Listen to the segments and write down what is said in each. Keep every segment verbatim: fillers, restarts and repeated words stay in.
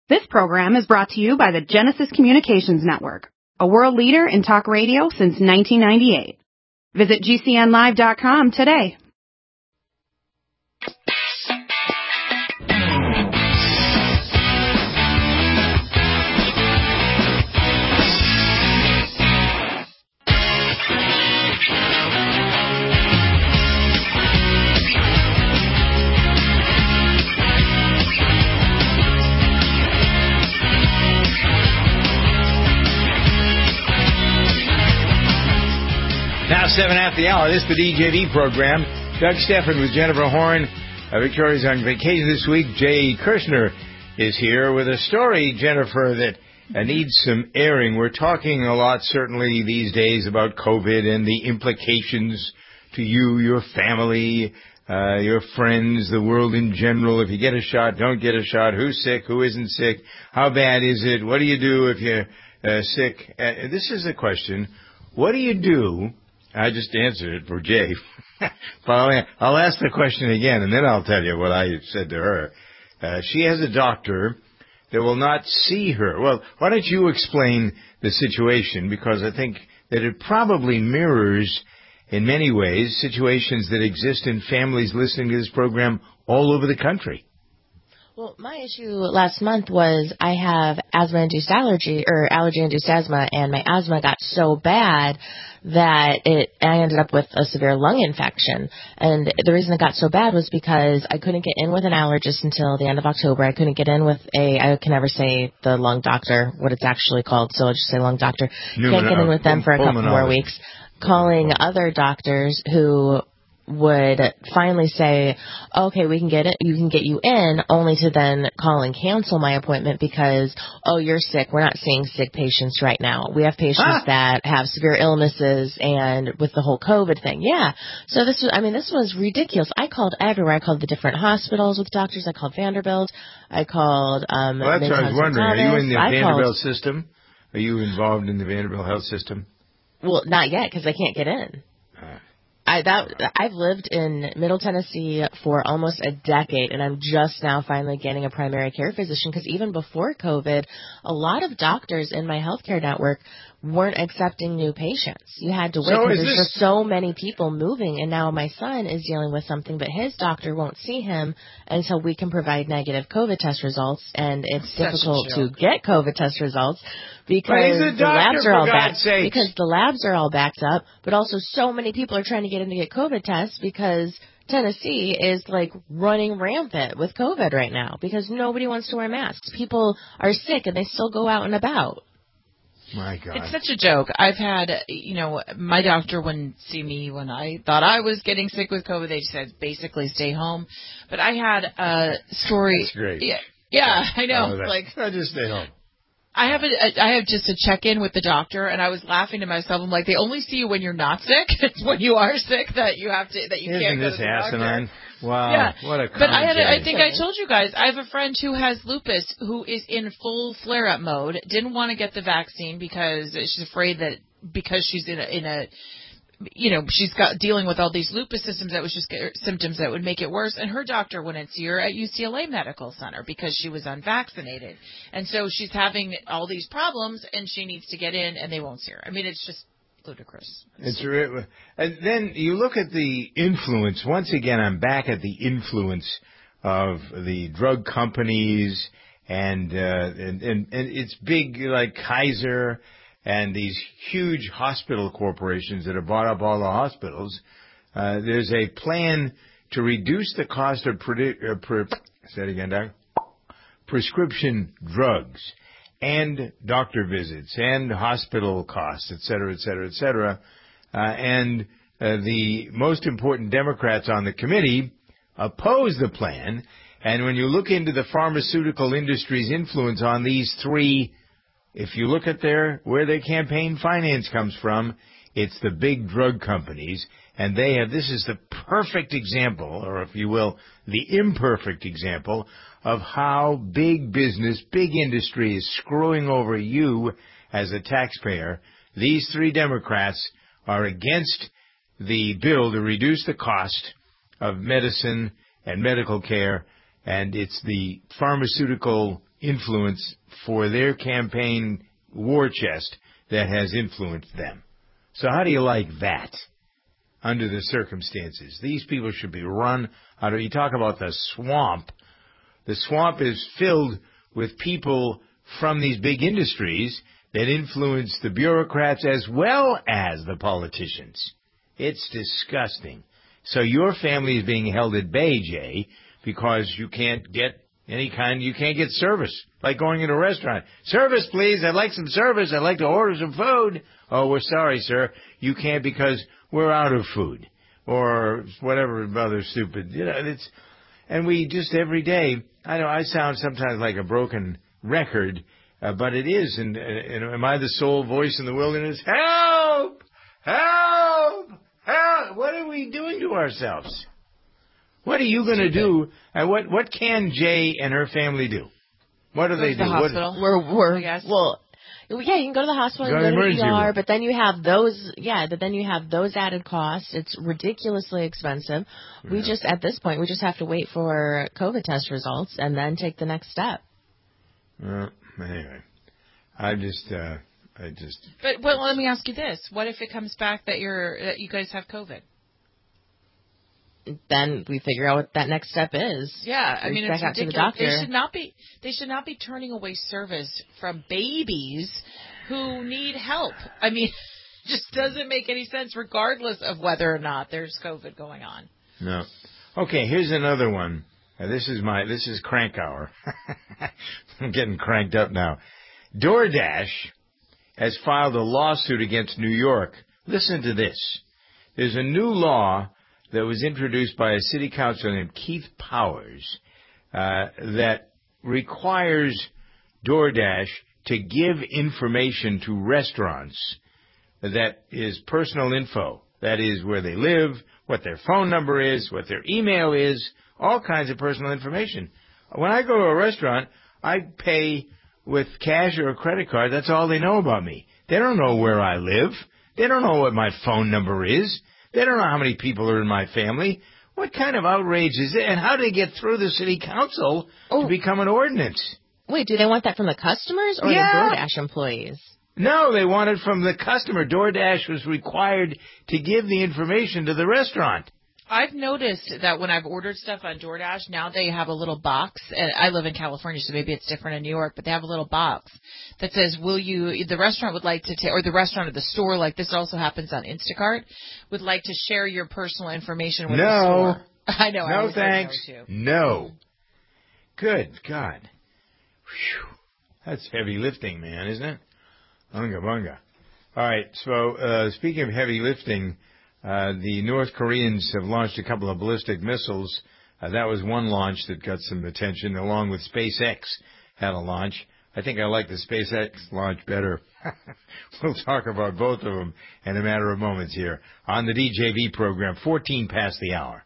This program is brought to you by the Genesis Communications Network, a world leader in talk radio since nineteen ninety-eight. Visit G C N live dot com today. Now seven at the hour. This is the D J V program. Doug Stephan with Jennifer Horn. Uh, Victoria's on vacation this week. Jay Kirshner is here with a story, Jennifer, that uh, needs some airing. We're talking a lot, certainly these days, about COVID and the implications to you, your family, uh, your friends, the world in general. If you get a shot, don't get a shot. Who's sick? Who isn't sick? How bad is it? What do you do if you're uh, sick? Uh, this is the question. What do you do? I just answered it for Jay. But I'll ask the question again, and then I'll tell you what I said to her. Uh, she has a doctor that will not see her. Well, why don't you explain the situation? Because I think that it probably mirrors, in many ways, situations that exist in families listening to this program all over the country. Well, my issue last month was I have asthma-induced allergy, or allergy-induced asthma, and my asthma got so bad that it I ended up with a severe lung infection. And the reason it got so bad was because I couldn't get in with an allergist until the end of October. I couldn't get in with a, I can never say the lung doctor, what it's actually called, so I'll just say lung doctor. Can't get in with them for a couple more weeks. Calling other doctors who would finally say, okay, we can get it, you can get you in, only to then call and cancel my appointment because, oh, you're sick. We're not seeing sick patients right now. We have patients ah. that have severe illnesses and with the whole COVID thing. Yeah. So this was, I mean, this was ridiculous. I called everywhere. I called the different hospitals with doctors. I called Vanderbilt. I called, um, well, that's what I was wondering. Thomas. Are you in the I Vanderbilt called, system? Are you involved in the Vanderbilt health system? Well, not yet because I can't get in. Uh. I that I've lived in Middle Tennessee for almost a decade, and I'm just now finally getting a primary care physician because even before COVID, a lot of doctors in my healthcare network weren't accepting new patients. You had to wait because so there's this... just so many people moving, and now my son is dealing with something, but his doctor won't see him until we can provide negative COVID test results, and it's That's difficult to get COVID test results. Because the labs are all backed because the labs are all backed up, but also so many people are trying to get in to get COVID tests because Tennessee is like running rampant with COVID right now because nobody wants to wear masks. People are sick and they still go out and about. My God. It's such a joke. I've had, you know, my doctor wouldn't see me when I thought I was getting sick with COVID. They said basically stay home. But I had a story. That's great. Yeah, yeah I know. Oh, like, I just stay home. I have a, I have just a check-in with the doctor, and I was laughing to myself. I'm like, they only see you when you're not sick. It's when you are sick that you have to that you Isn't can't go this to the asinine? doctor. Wow, yeah. what a But I had, a, I day. think I told you guys, I have a friend who has lupus who is in full flare-up mode. Didn't want to get the vaccine because she's afraid that because she's in a, in a you know, she's got dealing with all these lupus symptoms that was just symptoms that would make it worse. And her doctor wouldn't see her at U C L A Medical Center because she was unvaccinated. And so she's having all these problems and she needs to get in and they won't see her. I mean, it's just ludicrous. It's re- and then you look at the influence. Once again, I'm back at the influence of the drug companies and, uh, and, and, and it's big like Kaiser and these huge hospital corporations that have bought up all the hospitals. Uh, there's a plan to reduce the cost of predi- uh, pre- say it again, Doc? prescription drugs and doctor visits and hospital costs, et cetera, et cetera, et cetera. Uh, and uh, the most important Democrats on the committee oppose the plan. And when you look into the pharmaceutical industry's influence on these three, if you look at their where their campaign finance comes from, it's the big drug companies, and they have. This is the perfect example, or if you will, the imperfect example of how big business, big industry is screwing over you as a taxpayer. These three Democrats are against the bill to reduce the cost of medicine and medical care, and it's the pharmaceutical influence for their campaign war chest that has influenced them. So how do you like that under the circumstances? These people should be run out of, you talk about the swamp. The swamp is filled with people from these big industries that influence the bureaucrats as well as the politicians. It's disgusting. So your family is being held at bay, Jay, because you can't get any kind, you can't get service. Like going in a restaurant. Service, please. I'd like some service. I'd like to order some food. Oh, we're sorry, sir. You can't because we're out of food. Or whatever other stupid, you know, it's, and we just every day, I know I sound sometimes like a broken record, uh, but it is, and, and am I the sole voice in the wilderness? Help! Help! Help! What are we doing to ourselves? What are you going to do? And what, what can Jay and her family do? What do Go they to the do? hospital. What, We're, we're, I guess. well, yeah, you can go to the hospital, Go you to go to the emergency E R, room. but then you have those, yeah, but then you have those added costs. It's ridiculously expensive. We Yeah. just, at this point, we just have to wait for COVID test results and then take the next step. Well, anyway, I just, uh, I just. But well, let me ask you this: what if it comes back that you're that you guys have COVID? Then we figure out what that next step is. Yeah, I Reach mean back it's out to the ridiculous. doctor. They should not be. They should not be turning away service from babies who need help. I mean, it just doesn't make any sense, regardless of whether or not there's COVID going on. No. Okay, here's another one. Uh, this is my, this is crank hour. I'm getting cranked up now. DoorDash has filed a lawsuit against New York. Listen to this. There's a new law that was introduced by a city councilor named Keith Powers uh, that requires DoorDash to give information to restaurants that is personal info. That is where they live, what their phone number is, what their email is, all kinds of personal information. When I go to a restaurant, I pay with cash or a credit card. That's all they know about me. They don't know where I live. They don't know what my phone number is. They don't know how many people are in my family. What kind of outrage is it? And how did it get through the city council Oh. to become an ordinance? Wait, do they want that from the customers or Yeah. the DoorDash employees? No, they want it from the customer. DoorDash was required to give the information to the restaurant. I've noticed that when I've ordered stuff on DoorDash, now they have a little box. And I live in California, so maybe it's different in New York, but they have a little box that says, will you, the restaurant would like to take, or the restaurant or the store, like this also happens on Instacart, would like to share your personal information with No. the store. I know. I No always say thanks. no, too. No. Good God. Whew. That's heavy lifting, man, isn't it? Bunga bunga. All right, so uh, speaking of heavy lifting, uh, the North Koreans have launched a couple of ballistic missiles. Uh, that was one launch that got some attention, along with SpaceX had a launch. I think I like the SpaceX launch better. We'll talk about both of them in a matter of moments here on the D J V program, fourteen past the hour.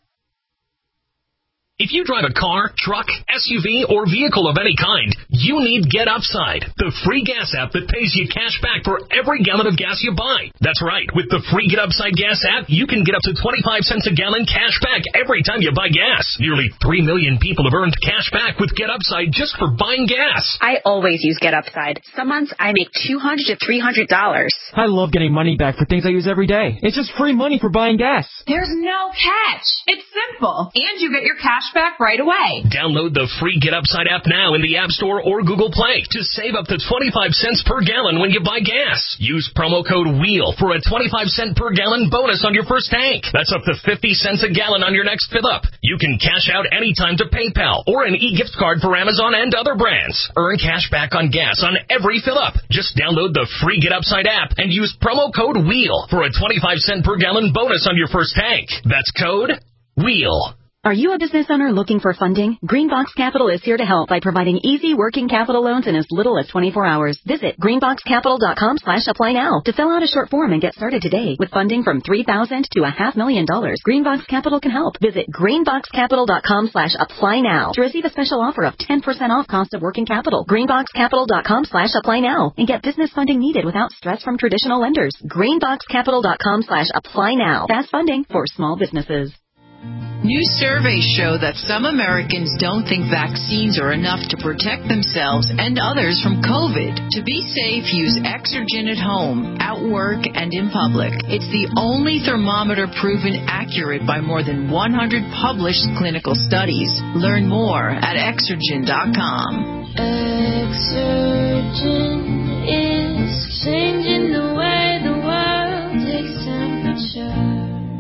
If you drive a car, truck, S U V, or vehicle of any kind, you need Get Upside, the free gas app that pays you cash back for every gallon of gas you buy. That's right. With the free Get Upside gas app, you can get up to twenty-five cents a gallon cash back every time you buy gas. Nearly three million people have earned cash back with Get Upside just for buying gas. I always use Get Upside. Some months I make two hundred to three hundred dollars. I love getting money back for things I use every day. It's just free money for buying gas. There's no catch. It's simple. And you get your cash back right away. Download the free Get Upside app now in the App Store or Google Play to save up to twenty-five cents per gallon when you buy gas. Use promo code WHEEL for a twenty-five cent per gallon bonus on your first tank. That's up to fifty cents a gallon on your next fill up. You can cash out anytime to PayPal or an e-gift card for Amazon and other brands. Earn cash back on gas on every fill up. Just download the free Get Upside app and use promo code WHEEL for a twenty-five cent per gallon bonus on your first tank. That's code WHEEL. Are you a business owner looking for funding? Greenbox Capital is here to help by providing easy working capital loans in as little as twenty-four hours. Visit greenboxcapital.com slash apply now to fill out a short form and get started today. With funding from three thousand dollars to a half million dollars, Greenbox Capital can help. Visit greenboxcapital.com slash apply now to receive a special offer of ten percent off cost of working capital. Greenboxcapital.com slash apply now and get business funding needed without stress from traditional lenders. Greenboxcapital.com slash apply now. Fast funding for small businesses. New surveys show that some Americans don't think vaccines are enough to protect themselves and others from COVID. To be safe, use Exergen at home, at work, and in public. It's the only thermometer proven accurate by more than one hundred published clinical studies. Learn more at Exergen dot com. Exergen is changing the way the world takes temperature.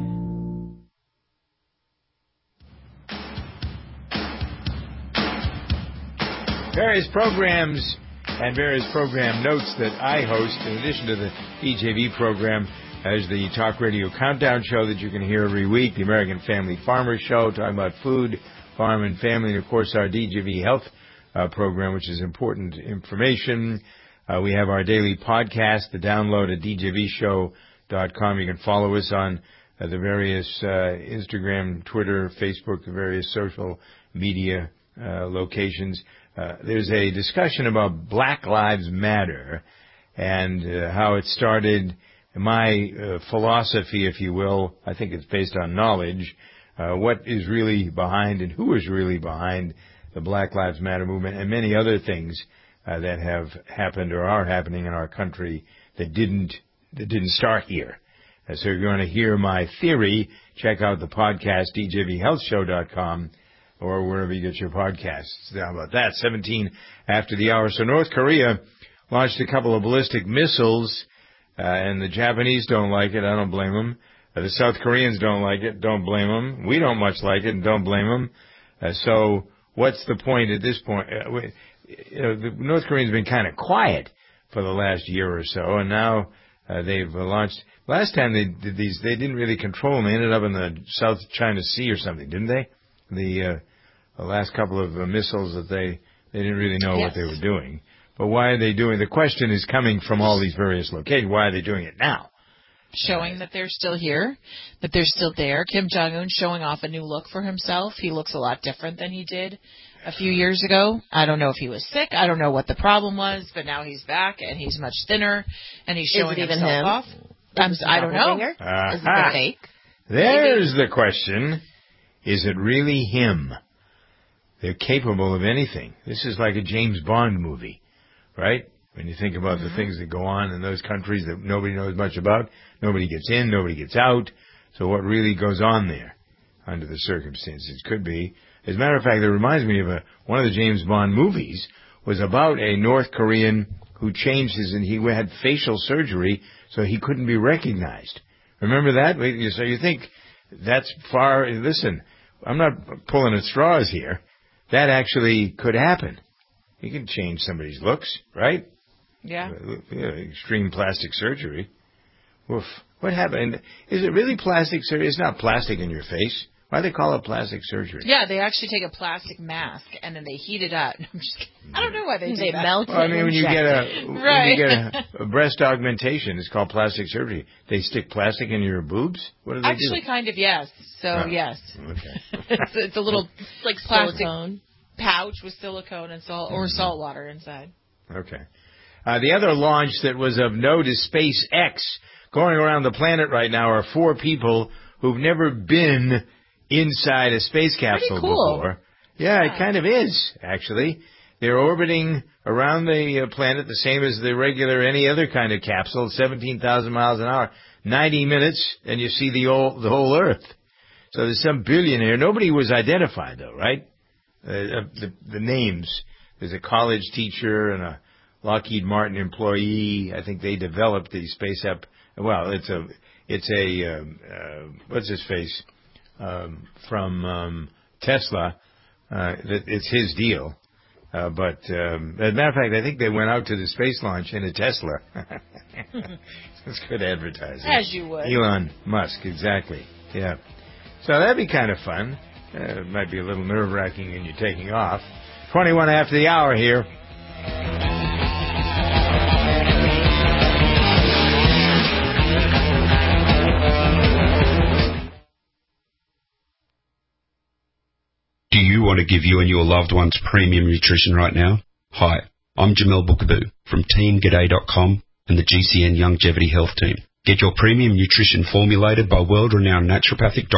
Various programs and various program notes that I host, in addition to the D J V program, as the Talk Radio Countdown Show that you can hear every week, the American Family Farmer Show, talking about food, farm, and family, and, of course, our D J V Health uh, program, which is important information. Uh, we have our daily podcast, the download at D J V show dot com. You can follow us on uh, the various uh, Instagram, Twitter, Facebook, the various social media uh, locations. Uh, there's a discussion about Black Lives Matter and uh, how it started. My uh, philosophy, if you will, I think it's based on knowledge, uh, what is really behind and who is really behind the Black Lives Matter movement and many other things uh, that have happened or are happening in our country that didn't that didn't start here. Uh, so if you're going to hear my theory, check out the podcast, D J V health show dot com. Or wherever you get your podcasts. How about that? seventeen after the hour. So North Korea launched a couple of ballistic missiles, uh, and the Japanese don't like it. I don't blame them. Uh, the South Koreans don't like it. Don't blame them. We don't much like it, and don't blame them. Uh, so what's the point at this point? Uh, we, you know, the North Koreans have been kind of quiet for the last year or so, and now uh, they've uh, launched. Last time they did these, they didn't really control them. They ended up in the South China Sea or something, didn't they? The uh, The last couple of uh, missiles that they, they didn't really know yes. what they were doing. But why are they doing? The question is coming from all these various locations. Why are they doing it now? Showing that they're still here, that they're still there. Kim Jong-un showing off a new look for himself. He looks a lot different than he did a few years ago. I don't know if he was sick. I don't know what the problem was, but now he's back and he's much thinner and he's showing is it himself even him? off. I'm, I don't know. Uh-huh. Is it fake? There's Maybe. the question. Is it really him? They're capable of anything. This is like a James Bond movie, right? When you think about mm-hmm. the things that go on in those countries that nobody knows much about, nobody gets in, nobody gets out. So what really goes on there under the circumstances? Could be. As a matter of fact, it reminds me of a, one of the James Bond movies was about a North Korean who changed his, and he had facial surgery so he couldn't be recognized. Remember that? So you think that's far, listen, I'm not pulling at straws here. That actually could happen. You can change somebody's looks, right? Yeah. yeah extreme plastic surgery. Woof. What happened? Is it really plastic surgery? It's not plastic in your face. Why do they call it plastic surgery? Yeah, they actually take a plastic mask and then they heat it up. I'm just kidding. I don't know why they do they that. melt it. Well, I mean, when you get a right. when you get a, a breast augmentation, it's called plastic surgery. They stick plastic in your boobs. What do they actually, do? Actually, kind of yes. So oh, yes. Okay. it's, it's a little it's like plastic silicone pouch with silicone and salt or salt water inside. Okay. Uh, the other launch that was of note is SpaceX. Going around the planet right now are four people who've never been inside a space capsule cool. before. Yeah, yeah, it kind of is, actually. They're orbiting around the uh, planet the same as the regular, any other kind of capsule, seventeen thousand miles an hour. ninety minutes, and you see the whole, the whole Earth. So there's some billionaire. Nobody was identified, though, right? Uh, the, the names. There's a college teacher and a Lockheed Martin employee. I think they developed the space app. Well, it's a, it's a, um, uh, what's his face? Um, from um, Tesla. Uh, it's his deal. Uh, but um, as a matter of fact, I think they went out to the space launch in a Tesla. It's good advertising. As you would. Elon Musk, exactly. Yeah. So that'd be kind of fun. Uh, it might be a little nerve-wracking when you're taking off. twenty-one after the hour here. Do you want to give you and your loved ones premium nutrition right now? Hi, I'm Jamel Bookaboo from team g'day dot com and the G C N Longevity Health Team. Get your premium nutrition formulated by world-renowned naturopathic doctor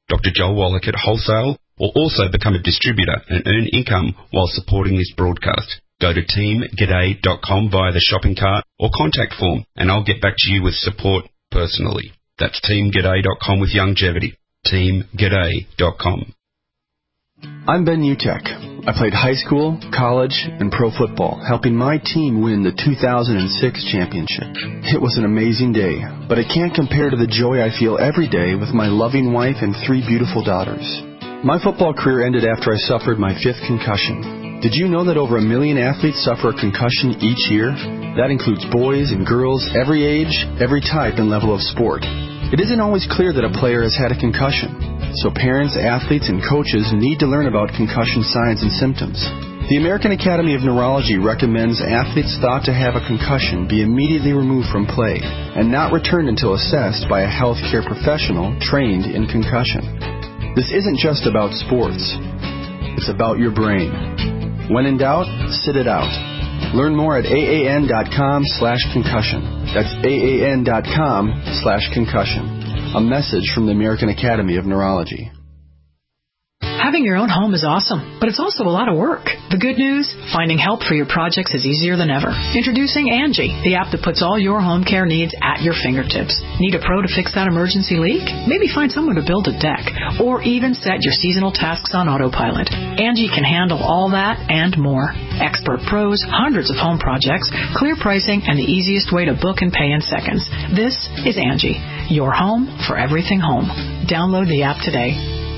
Doctor Joel Wallach at Wholesale, or also become a distributor and earn income while supporting this broadcast. Go to team g'day dot com via the shopping cart or contact form, and I'll get back to you with support personally. That's team g'day dot com with Longevity. team g'day dot com. I'm Ben Utek. I played high school, college, and pro football, helping my team win the two thousand six championship. It was an amazing day, but it can't compare to the joy I feel every day with my loving wife and three beautiful daughters. My football career ended after I suffered my fifth concussion. Did you know that over a million athletes suffer a concussion each year? That includes boys and girls, every age, every type and level of sport. It isn't always clear that a player has had a concussion. So parents, athletes, and coaches need to learn about concussion signs and symptoms. The American Academy of Neurology recommends athletes thought to have a concussion be immediately removed from play and not returned until assessed by a healthcare professional trained in concussion. This isn't just about sports. It's about your brain. When in doubt, sit it out. Learn more at aan.com slash concussion. That's aan.com slash concussion. A message from the American Academy of Neurology. Having your own home is awesome, but it's also a lot of work. The good news? Finding help for your projects is easier than ever. Introducing Angie, the app that puts all your home care needs at your fingertips. Need a pro to fix that emergency leak? Maybe find someone to build a deck, or even set your seasonal tasks on autopilot. Angie can handle all that and more. Expert pros, hundreds of home projects, clear pricing, and the easiest way to book and pay in seconds. This is Angie, your home for everything home. Download the app today.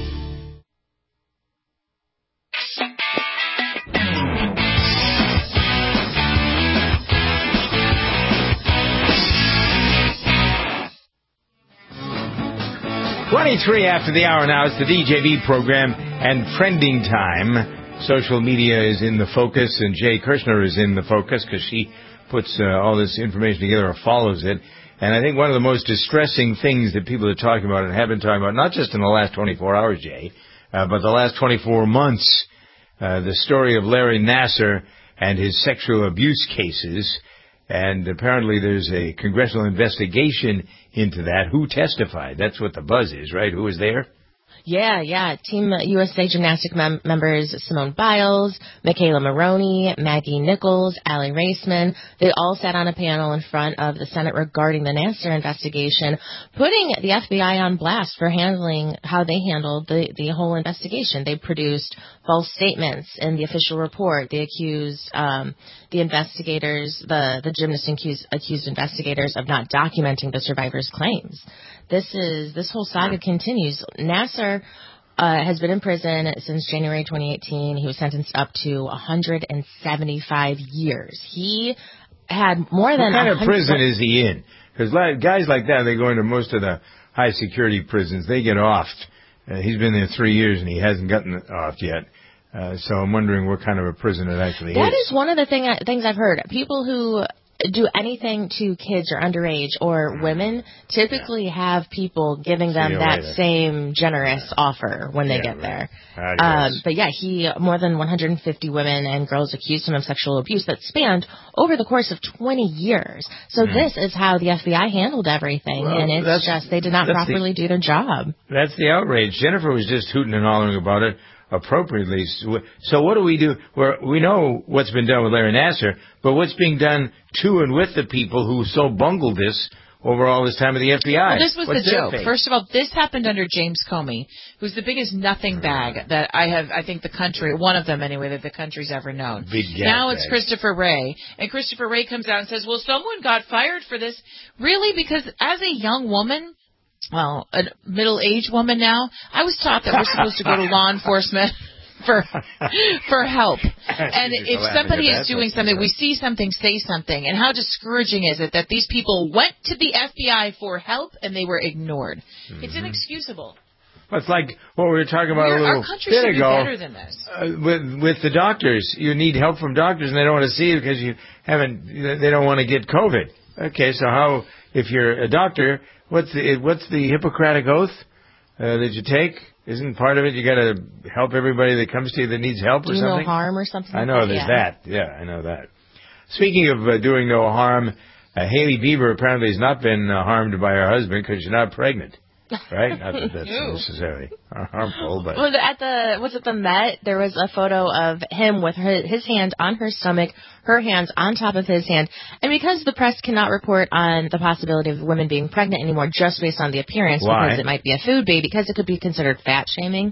twenty-three after the hour now. It's the D J V program and Trending Time. Social media is in the focus, and Jay Kirshner is in the focus because she puts uh, all this information together or follows it. And I think one of the most distressing things that people are talking about and have been talking about, not just in the last twenty-four hours, Jay, uh, but the last twenty-four months, uh, the story of Larry Nassar and his sexual abuse cases. And apparently there's a congressional investigation into that. Who testified? That's what the buzz is, right? Who was there? Yeah, yeah. Team U S A Gymnastic mem- members Simone Biles, Michaela Maroney, Maggie Nichols, Allie Raceman, they all sat on a panel in front of the Senate regarding the Nassar investigation, putting the F B I on blast for handling how they handled the, the whole investigation. They produced false statements in the official report. They accused um, the investigators, the, the gymnast accused, accused investigators of not documenting the survivors' claims. This is this whole saga continues. Nassar uh, has been in prison since January twenty eighteen. He was sentenced up to one hundred seventy-five years. He had more than. What kind of prison is he in? Because guys like that, they go into most of the high security prisons. They get offed. Uh, he's been there three years and he hasn't gotten offed yet. Uh, so I'm wondering what kind of a prison it actually that is. That is one of the thing, things I've heard. People who do anything to kids or underage or women typically yeah. have people giving them that later. Same generous offer when they yeah, get right. there. Um, but yeah, he more than one hundred fifty women and girls accused him of sexual abuse that spanned over the course of twenty years. So mm. this is how the F B I handled everything, well, and it's just they did not properly the, do their job. That's the outrage. Jennifer was just hooting and hollering about it. Appropriately. So what do we do? We're, we know what's been done with Larry Nassar, but what's being done to and with the people who so bungled this over all this time of the F B I? Well, this was what's the joke. Fate? First of all, this happened under James Comey, who's the biggest nothing bag that I have, I think the country, one of them anyway, that the country's ever known. Big now it's bag. Christopher Wray. And Christopher Wray comes out and says, well, someone got fired for this. Really? Because as a young woman, well, a middle-aged woman now, I was taught that we're supposed to go to law enforcement for for help. And if somebody is doing something, we see something, say something. And how discouraging is it that these people went to the F B I for help and they were ignored? Mm-hmm. It's inexcusable. Well, it's like what we were talking about we're, a little our country bit should ago. Be better than this. Uh, with with the doctors, you need help from doctors, and they don't want to see you because you haven't. They don't want to get COVID. Okay, so how if you're a doctor? What's the what's the Hippocratic oath uh, that you take? Isn't part of it you got to help everybody that comes to you that needs help or do something? Do no harm or something. I know like there's that. that. Yeah, I know that. Speaking of uh, doing no harm, uh, Hailey Bieber apparently has not been uh, harmed by her husband because she's not pregnant. Right? Not that that's necessarily harmful, but... Well, at the, was it the Met? There was a photo of him with her, his hand on her stomach, her hands on top of his hand. And because the press cannot report on the possibility of women being pregnant anymore just based on the appearance, Why? because it might be a food baby, because it could be considered fat shaming.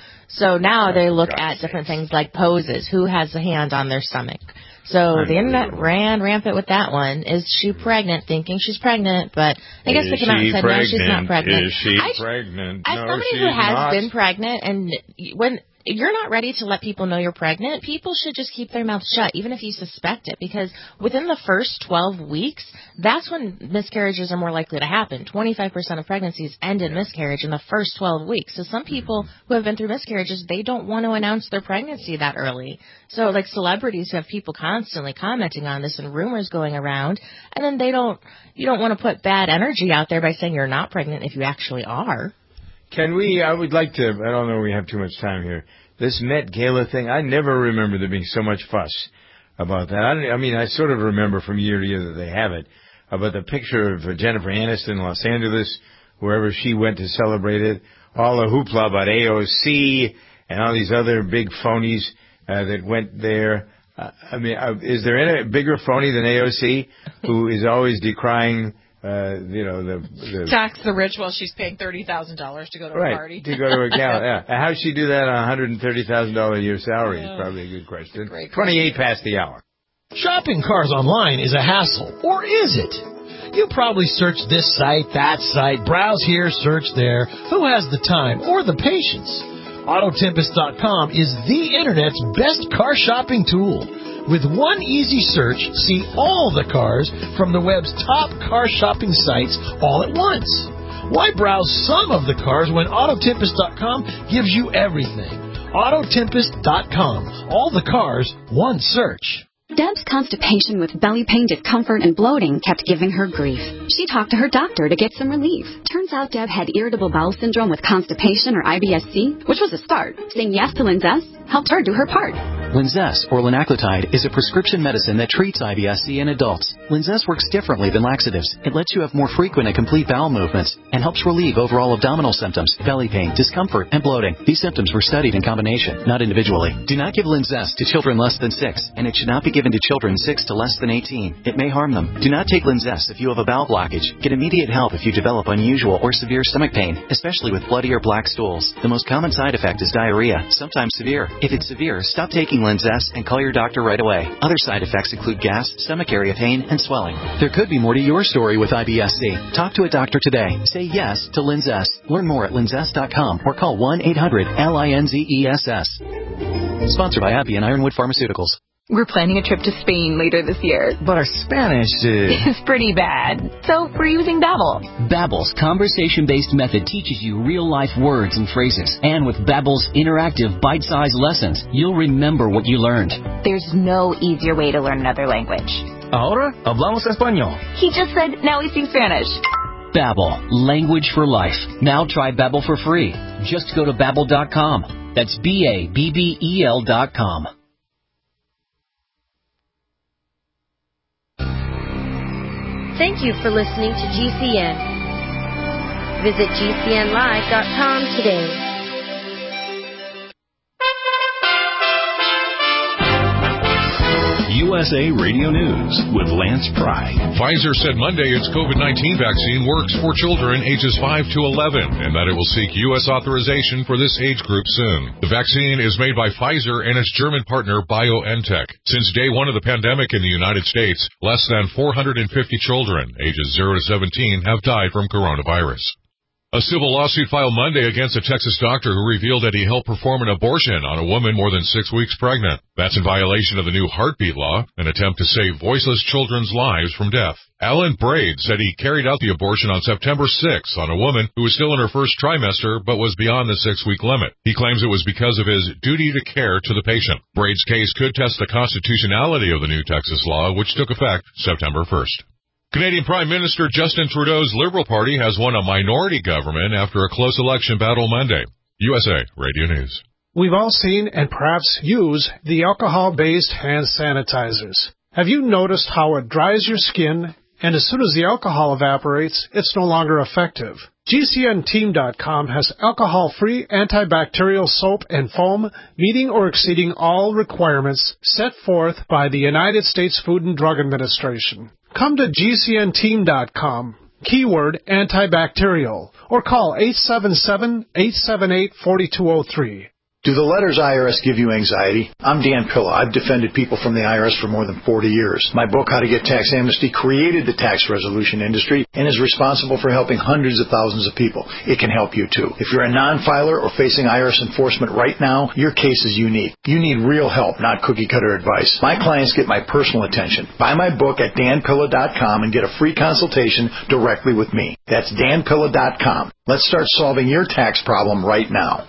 So now they look at different things like poses. Who has a hand on their stomach? So the internet ran rampant with that one. Is she pregnant? Thinking she's pregnant, but I guess Is they came out and she said, no, she's not pregnant. Is she I, pregnant? As No, somebody she's who has not. been pregnant, and when you're not ready to let people know you're pregnant, people should just keep their mouths shut, even if you suspect it, because within the first twelve weeks, that's when miscarriages are more likely to happen. twenty-five percent of pregnancies end in miscarriage in the first twelve weeks. So some people who have been through miscarriages, they don't want to announce their pregnancy that early. So like celebrities who have people constantly commenting on this and rumors going around, and then they don't, you don't want to put bad energy out there by saying you're not pregnant if you actually are. Can we, I would like to, I don't know if we have too much time here, this Met Gala thing, I never remember there being so much fuss about that. I, don't, I mean, I sort of remember from year to year that they have it, about the picture of Jennifer Aniston in Los Angeles, wherever she went to celebrate it, all the hoopla about A O C and all these other big phonies uh, that went there. Uh, I mean, uh, is there any bigger phony than A O C who is always decrying Uh, you know, the, the... tax the rich while she's paying thirty thousand dollars to go to right, a party. to go to a gala, yeah. How does she do that on a one hundred thirty thousand dollars a year salary is probably a good question. Great twenty-eight past the hour. Shopping cars online is a hassle, or is it? You probably search this site, that site, browse here, search there. Who has the time or the patience? Auto Tempest dot com is the Internet's best car shopping tool. With one easy search, see all the cars from the web's top car shopping sites all at once. Why browse some of the cars when Auto Tempest dot com gives you everything? Auto Tempest dot com. All the cars, one search. Deb's constipation with belly pain, discomfort, and bloating kept giving her grief. She talked to her doctor to get some relief. Turns out Deb had irritable bowel syndrome with constipation, or I B S C, which was a start. Saying yes to Linzess helped her do her part. Linzess, or linaclotide, is a prescription medicine that treats I B S C in adults. Linzess works differently than laxatives. It lets you have more frequent and complete bowel movements and helps relieve overall abdominal symptoms, belly pain, discomfort, and bloating. These symptoms were studied in combination, not individually. Do not give Linzess to children less than six, and it should not be given to children six to less than eighteen. It may harm them. Do not take Linzess if you have a bowel blockage. Get immediate help if you develop unusual or severe stomach pain, especially with bloody or black stools. The most common side effect is diarrhea, sometimes severe. If it's severe, stop taking Linzess and call your doctor right away. Other side effects include gas, stomach area pain, and swelling. There could be more to your story with I B S C. Talk to a doctor today. Say yes to Linzess. Learn more at linzess dot com or call one eight hundred L I N Z E S S. Sponsored by AbbVie and Ironwood Pharmaceuticals. We're planning a trip to Spain later this year. But our Spanish uh... is pretty bad. So we're using Babbel. Babbel's conversation-based method teaches you real-life words and phrases. And with Babbel's interactive bite-sized lessons, you'll remember what you learned. There's no easier way to learn another language. Ahora hablamos español. He just said, now we speak Spanish. Babbel, language for life. Now try Babbel for free. Just go to Babbel dot com. That's B A B B E L dot com. Thank you for listening to G C N. Visit G C N live dot com today. U S A Radio News with Lance Pry. Pfizer said Monday its COVID nineteen vaccine works for children ages five to eleven and that it will seek U S authorization for this age group soon. The vaccine is made by Pfizer and its German partner BioNTech. Since day one of the pandemic in the United States, less than four hundred fifty children ages zero to seventeen have died from coronavirus. A civil lawsuit filed Monday against a Texas doctor who revealed that he helped perform an abortion on a woman more than six weeks pregnant. That's in violation of the new heartbeat law, an attempt to save voiceless children's lives from death. Alan Braid said he carried out the abortion on September sixth on a woman who was still in her first trimester but was beyond the six-week limit. He claims it was because of his duty to care to the patient. Braid's case could test the constitutionality of the new Texas law, which took effect September first. Canadian Prime Minister Justin Trudeau's Liberal Party has won a minority government after a close election battle Monday. U S A Radio News. We've all seen and perhaps use the alcohol-based hand sanitizers. Have you noticed how it dries your skin, and as soon as the alcohol evaporates, it's no longer effective? G C N Team dot com has alcohol-free antibacterial soap and foam meeting or exceeding all requirements set forth by the United States Food and Drug Administration. Come to G C N Team dot com, keyword antibacterial, or call eight seven seven, eight seven eight, four two zero three. Do the letters I R S give you anxiety? I'm Dan Pilla. I've defended people from the I R S for more than forty years. My book, How to Get Tax Amnesty, created the tax resolution industry and is responsible for helping hundreds of thousands of people. It can help you, too. If you're a non-filer or facing I R S enforcement right now, your case is unique. You need real help, not cookie-cutter advice. My clients get my personal attention. Buy my book at Dan Pilla dot com and get a free consultation directly with me. That's Dan Pilla dot com. Let's start solving your tax problem right now.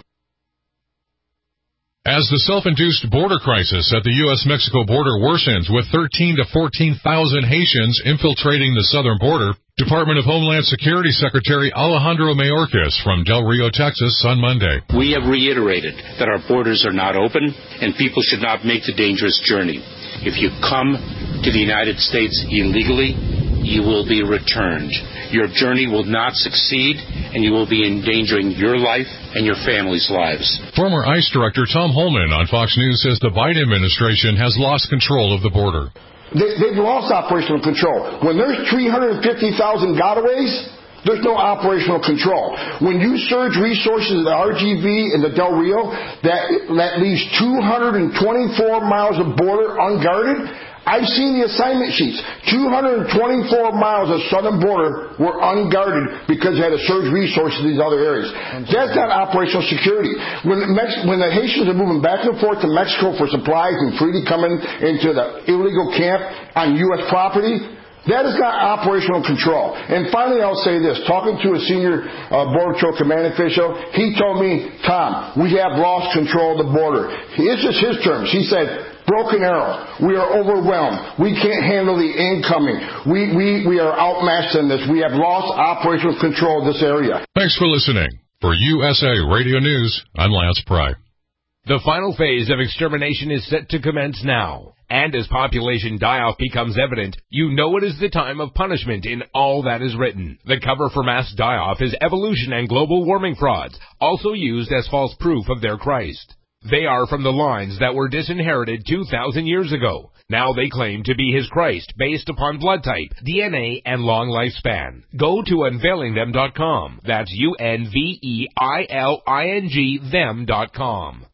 As the self-induced border crisis at the U S Mexico border worsens with thirteen to fourteen thousand Haitians infiltrating the southern border, Department of Homeland Security Secretary Alejandro Mayorkas from Del Rio, Texas, on Monday. We have reiterated that our borders are not open and people should not make the dangerous journey. If you come to the United States illegally, you will be returned. Your journey will not succeed, and you will be endangering your life and your family's lives. Former ICE Director Tom Holman on Fox News says the Biden administration has lost control of the border. They, they've lost operational control. When there's three hundred fifty thousand gotaways, there's no operational control. When you surge resources at the R G V and the Del Rio, that, that leaves two hundred twenty-four miles of border unguarded. I've seen the assignment sheets. two hundred twenty-four miles of southern border were unguarded because they had to surge resources in these other areas. That's not operational security. When the, Mex- when the Haitians are moving back and forth to Mexico for supplies and freely coming into the illegal camp on U S property, that is not operational control. And finally, I'll say this. Talking to a senior uh, Border Patrol command official, he told me, Tom, we have lost control of the border. This is his terms. He said, broken arrow. We are overwhelmed. We can't handle the incoming. We, we, we are outmatched in this. We have lost operational control of this area. Thanks for listening. For U S A Radio News, I'm Lance Pry. The final phase of extermination is set to commence now. And as population die-off becomes evident, you know it is the time of punishment in all that is written. The cover for mass die-off is evolution and global warming frauds, also used as false proof of their Christ. They are from the lines that were disinherited two thousand years ago. Now they claim to be his Christ based upon blood type, D N A, and long lifespan. Go to unveiling them dot com. That's U N V E I L I N G them dot com.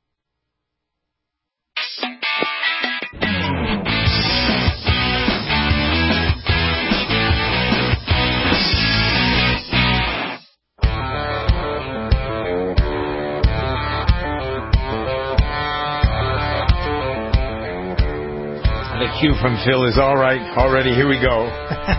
The cue from Phil is all right. Already, here we go.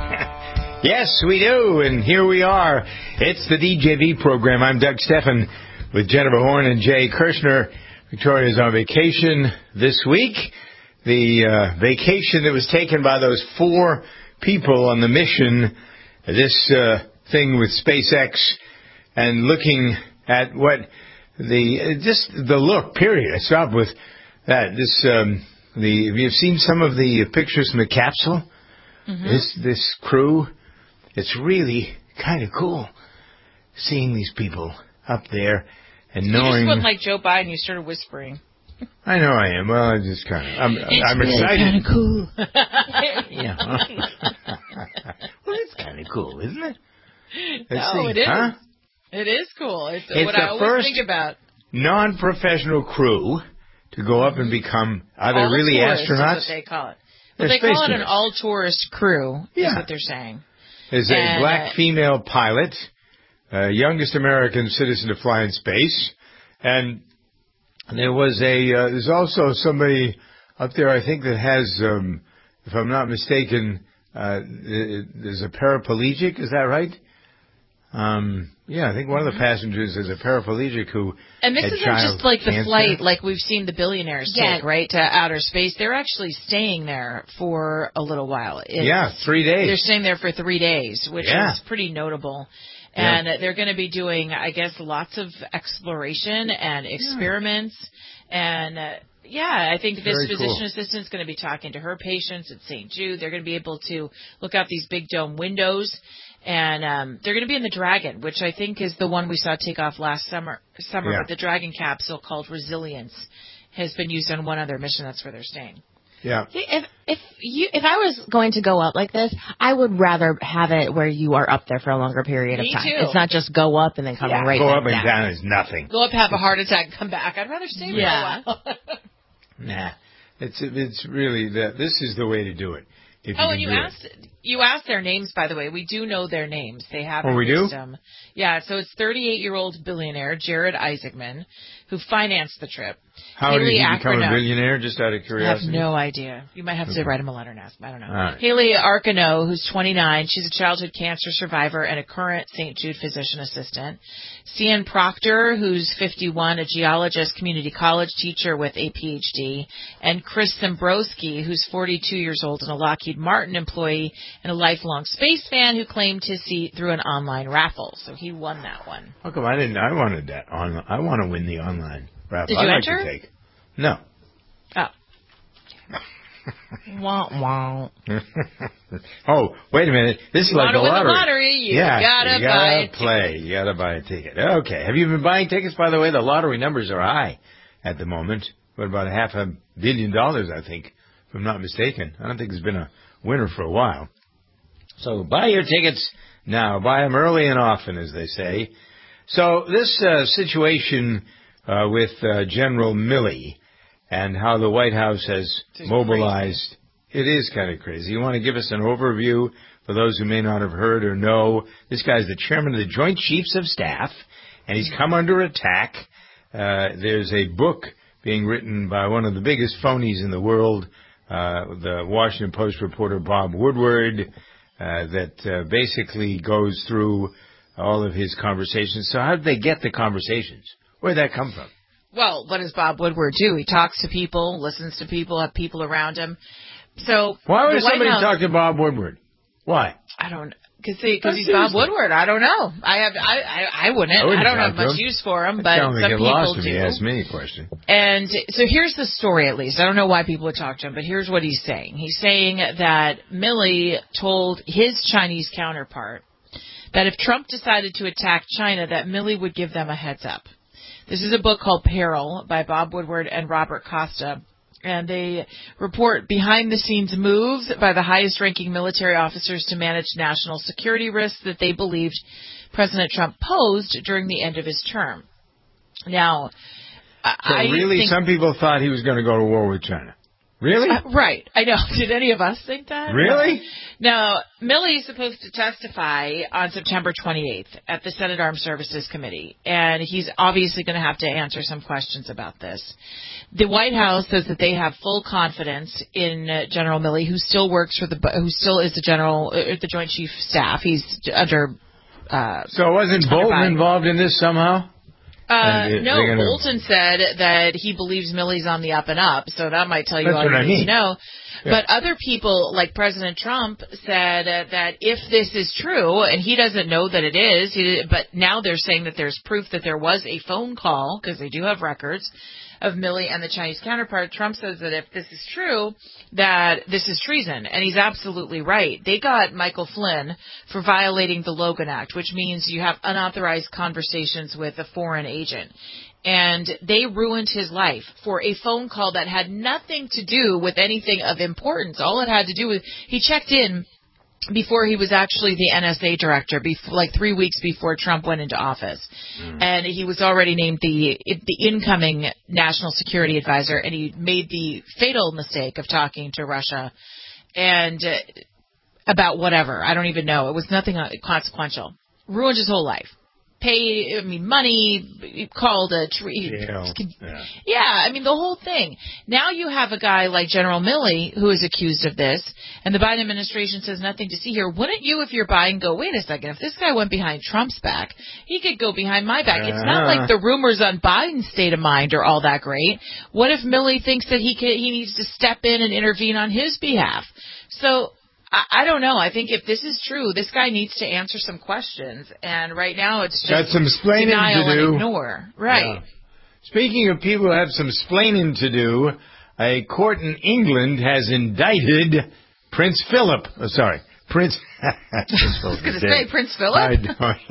Yes, we do, and here we are. It's the D J V program. I'm Doug Steffen with Jennifer Horn and Jay Kirshner. Victoria's on vacation this week. The uh, vacation that was taken by those four people on the mission, this uh, thing with SpaceX, and looking at what the just the look. Period. I stopped with that. This. Um, The, you've seen some of the pictures from the capsule. Mm-hmm. This this crew, it's really kind of cool seeing these people up there and knowing. You just went like Joe Biden. You started whispering. I know I am. Well, I just kind of. I'm, it's I'm really excited. Kind of cool. Yeah. Well, it's kind of cool, isn't it? Let's no, see. it is. Huh? It is cool. It's, it's what the I always first think about. Non-professional crew to go up and become, are they all really tourists astronauts? Is what they call it. They're Well, they call it tourists. an all-tourist crew, Yeah. is what they're saying. There's a And, black uh, female pilot, uh, youngest American citizen to fly in space, and there was a, uh, there's also somebody up there, I think, that has, um, if I'm not mistaken, uh, there's a paraplegic, is that right? Um, yeah, I think one of the passengers is a paraplegic who And this had isn't child just like the cancer. flight like we've seen the billionaires Yeah. take, right, to outer space. They're actually staying there for a little while. It's, Yeah, three days. They're staying there for three days, which Yeah. is pretty notable. Yeah. And they're going to be doing, I guess, lots of exploration and experiments. And, uh, Yeah, I think this Very physician cool. assistant is going to be talking to her patients at Saint Jude. They're going to be able to look out these big dome windows, and um, they're going to be in the Dragon, which I think is the one we saw take off last summer. Summer, Yeah. but the Dragon capsule called Resilience has been used on one other mission. That's where they're staying. Yeah. See, if if you if I was going to go up like this, I would rather have it where you are up there for a longer period Me of time. too. It's not just go up and then come Yeah. right Go back up and down. down is nothing. Go up, have a heart attack, and come back. I'd rather stay Yeah. for a while. Nah. It's it's really that. This is the way to do it. If you Oh, can and you do it. asked you asked their names, by the way. We do know their names. They have Oh, we do? them. Yeah, so it's thirty-eight-year-old billionaire Jared Isaacman, who financed the trip. How did Haley he become Arcano- a billionaire? Just out of I have curiosity. no idea. You might have to Okay. write him a letter and ask him. I don't know. All right. Haley Arcano, who's twenty-nine. She's a childhood cancer survivor and a current Saint Jude physician assistant. Cian Proctor, who's fifty-one, a geologist, community college teacher with a P H D. And Chris Zembrowski, who's forty-two years old and a Lockheed Martin employee and a lifelong space fan who claimed his seat through an online raffle. So he won that one. How come I didn't? I wanted that on. I want to win the online raffle. Did you I'd like enter? to take. No. Oh. Wah, wah. Oh, wait a minute. This is You like wanna a win the lottery. lottery, you yeah, gotta you buy gotta a ticket. play. You gotta buy a ticket. Okay. Have you been buying tickets? By the way, the lottery numbers are high at the moment. What about a half a billion dollars? I think, if I'm not mistaken. I don't think there's been a winner for a while. So buy your tickets now. Buy them early and often, as they say. So this uh, situation uh, with uh, General Milley and how the White House has mobilized. It is kind of crazy. You want to give us an overview for those who may not have heard or know? This guy's the chairman of the Joint Chiefs of Staff, and he's come under attack. Uh, there's a book being written by one of the biggest phonies in the world, uh, the Washington Post reporter Bob Woodward, uh, that uh, basically goes through all of his conversations. So how did they get the conversations? Where did that come from? Well, what does Bob Woodward do? He talks to people, listens to people, have people around him. So Why would the White somebody House, talk to Bob Woodward? Why? I don't because he's Seriously. Bob Woodward. I don't know. I have I I, I wouldn't. I wouldn't I don't talk have to much him. use for him, That but sounds like some it people lost him. do. He asked me a question. And so here's the story, at least. I don't know why people would talk to him, but here's what he's saying. He's saying that Milley told his Chinese counterpart that if Trump decided to attack China, that Milley would give them a heads up. This is a book called Peril by Bob Woodward and Robert Costa. And they report behind-the-scenes moves by the highest-ranking military officers to manage national security risks that they believed President Trump posed during the end of his term. Now, So I really, think, some people thought he was going to go to war with China. Really? Uh, right. I know. Did any of us think that? Really? Now, Milley is supposed to testify on September twenty-eighth at the Senate Armed Services Committee, and he's obviously going to have to answer some questions about this. The White House says that they have full confidence in uh, General Milley, who still works for the, who still is the general, uh, the Joint Chief Staff. He's under. Uh, So wasn't under Bolton Biden. involved in this somehow? Uh, And they- no, they're gonna- Bolton said that he believes Milley's on the up and up, so that might tell you That's all what you I need mean. to know. Yeah. But other people, like President Trump, said uh, that if this is true, and he doesn't know that it is, he, but now they're saying that there's proof that there was a phone call, because they do have records, of Milley and the Chinese counterpart. Trump says that if this is true, that this is treason, and he's absolutely right. They got Michael Flynn for violating the Logan Act, which means you have unauthorized conversations with a foreign agent. And they ruined his life for a phone call that had nothing to do with anything of importance. All it had to do with, he checked in before he was actually the N S A director, before, like three weeks before Trump went into office. Mm. And he was already named the the incoming national security advisor, and he made the fatal mistake of talking to Russia and uh, about whatever. I don't even know. It was nothing consequential. Ruined his whole life. Pay, I mean, money, called a tree. Yeah. yeah, I mean, the whole thing. Now you have a guy like General Milley who is accused of this, and the Biden administration says nothing to see here. Wouldn't you, if you're Biden, go, wait a second, if this guy went behind Trump's back, he could go behind my back. It's not like the rumors on Biden's state of mind are all that great. What if Milley thinks that he can, he needs to step in and intervene on his behalf? So, I don't know. I think if this is true, this guy needs to answer some questions. And right now it's just got some explaining denial to do. and ignore. Right. Yeah. Speaking of people who have some splaining to do, a court in England has indicted Prince Philip. Oh, sorry, Prince. I was going to say Prince Philip.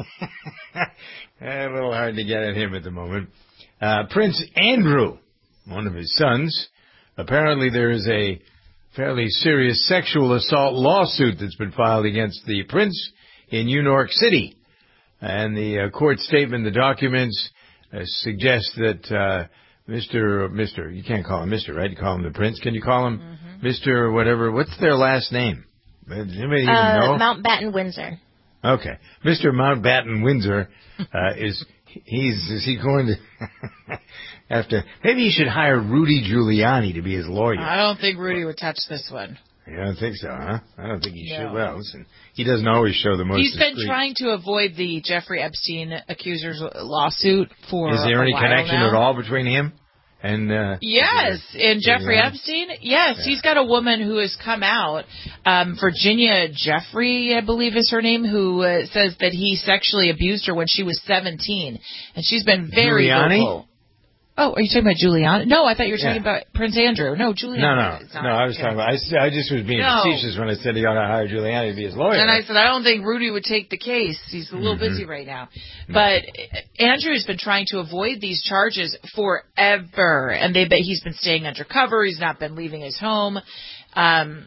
A little hard to get at him at the moment. Uh, Prince Andrew, one of his sons. Apparently, there is a fairly serious sexual assault lawsuit that's been filed against the prince in New York City. And the uh, court statement, the documents, uh, suggest that uh, Mister Mister You can't call him Mister, right? You call him the prince. Can you call him mm-hmm. Mister whatever? What's their last name? Does anybody even uh, know? Mountbatten Windsor. Okay. Mister Mountbatten Windsor uh, is, he's, is he going to have to, maybe he should hire Rudy Giuliani to be his lawyer. I don't think Rudy would touch this one. You don't think so, huh? I don't think he no. should. Well, listen, he doesn't always show the most He's been discreet. trying to avoid the Jeffrey Epstein accusers lawsuit for Is there a any while connection now. at all between him and... Uh, yes, and Jeffrey Giuliani? Epstein. Yes, Yeah. he's got a woman who has come out, um, Virginia Jeffrey, I believe is her name, who uh, says that he sexually abused her when she was seventeen. And she's been very Giuliani? vocal. Oh, are you talking about Giuliani? No, I thought you were talking Yeah. about Prince Andrew. No, Giuliani. No, no, It's not. no, I was Okay. talking about, I, I just was being No. facetious when I said he ought to hire Giuliani to be his lawyer. And I said, I don't think Rudy would take the case. He's a little Mhm. busy right now. But Andrew has been trying to avoid these charges forever. And they, he's been staying undercover. He's not been leaving his home. Um,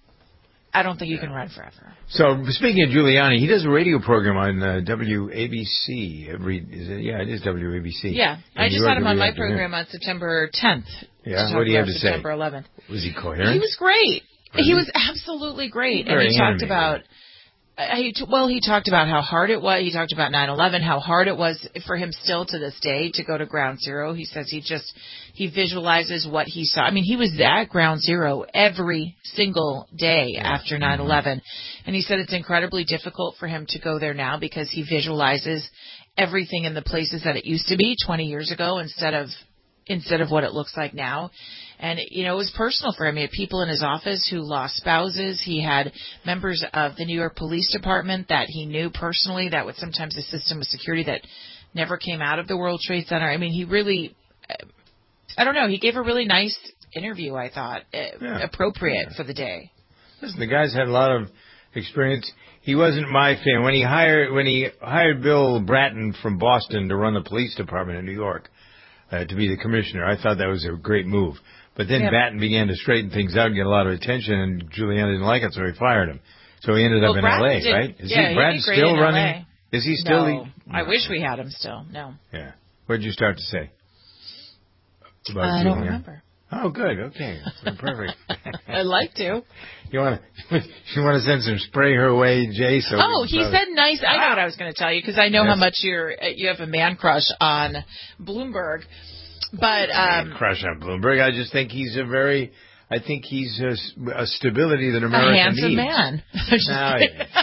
I don't think you can run forever. So, speaking of Giuliani, he does a radio program on uh, W A B C. Every is it? Yeah, it is W A B C. Yeah. I just had him on my program on September tenth. Yeah, what do you have to say? September eleventh. Was he coherent? He was great. Was he he? was absolutely great. Very and he talked animated. about... Uh, he t- well, he talked about how hard it was. He talked about nine eleven, how hard it was for him still to this day to go to Ground Zero. He says he just, he visualizes what he saw. I mean, he was at Ground Zero every single day Yeah. after nine eleven. And he said it's incredibly difficult for him to go there now because he visualizes everything in the places that it used to be twenty years ago instead of instead of what it looks like now. And, you know, it was personal for him. He had people in his office who lost spouses. He had members of the New York Police Department that he knew personally that would sometimes assist him with security that never came out of the World Trade Center. I mean, he really, I don't know, he gave a really nice interview, I thought, Yeah. appropriate Yeah. for the day. Listen, the guy's had a lot of experience. He wasn't my fan. When he hired when he hired Bill Bratton from Boston to run the police department in New York, uh, to be the commissioner, I thought that was a great move. But then Yeah. Batten began to straighten things out and get a lot of attention, and Giuliani didn't like it, so he fired him. So he ended up Well, in Bratton L A, did- right? Is yeah, he Bratton he'd be great still in running? L A. Is he still? No, the, I wish we had him still. No. Yeah. What did you start to say? About I don't Giuliani? remember. Oh, good. Okay. Perfect. I'd like to. You want to you want to send some spray her way, Jay? So Oh, we he can said nice. I know what I was going to tell you because I know Yes. how much you're uh, you have a man crush on Bloomberg. But um, crush on Bloomberg. I just think he's a very. I think he's a, a stability that a America handsome needs. man. No, yeah.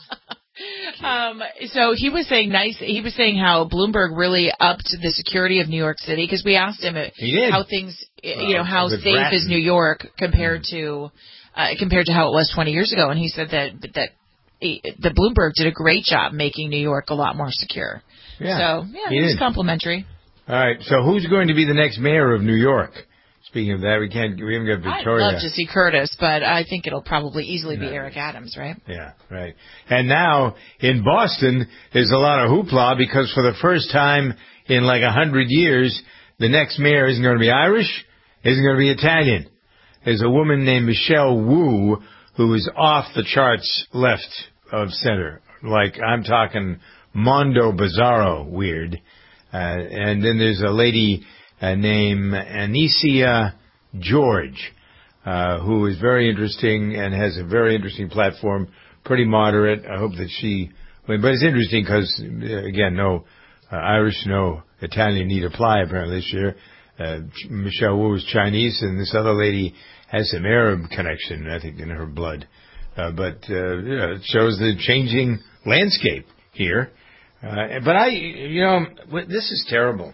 Um, so he was saying nice. He was saying how Bloomberg really upped the security of New York City because we asked him He did. how things, you know, Well, how with safe Bratton. is New York compared to uh, compared to how it was twenty years ago, and he said that that he, the Bloomberg did a great job making New York a lot more secure. Yeah, So yeah, he he was did. complimentary. All right. So who's going to be the next mayor of New York? Speaking of that, we can't. We haven't got Victoria. I'd love to see Curtis, but I think it'll probably easily be Eric Adams, right? Yeah, right. And now in Boston, there's a lot of hoopla because for the first time in like a hundred years, the next mayor isn't going to be Irish, isn't going to be Italian. There's a woman named Michelle Wu who is off the charts left of center. Like, I'm talking Mondo Bizarro weird. Uh, and then there's a lady uh, named Anicia George, uh, who is very interesting and has a very interesting platform, pretty moderate. I hope that she, but it's interesting because, again, no uh, Irish, no Italian need apply apparently this year. Uh, Michelle Wu is Chinese, and this other lady has some Arab connection, I think, in her blood. Uh, but uh, you know, it shows the changing landscape here. Uh, but I, you know, this is terrible.